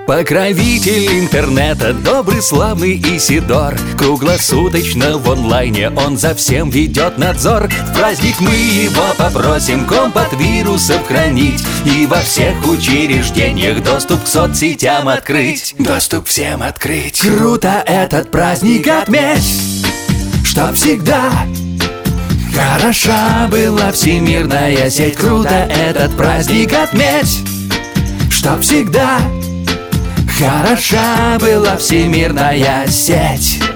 Покровитель интернета, добрый, славный Исидор. Круглосуточно в онлайне он за всем ведет надзор. В праздник мы его попросим комп от вирусов хранить и во всех учреждениях доступ к соцсетям открыть. Доступ всем открыть. Круто этот праздник отметь, чтоб всегда хороша была всемирная сеть. Круто этот праздник отметь, чтоб всегда хороша была всемирная сеть.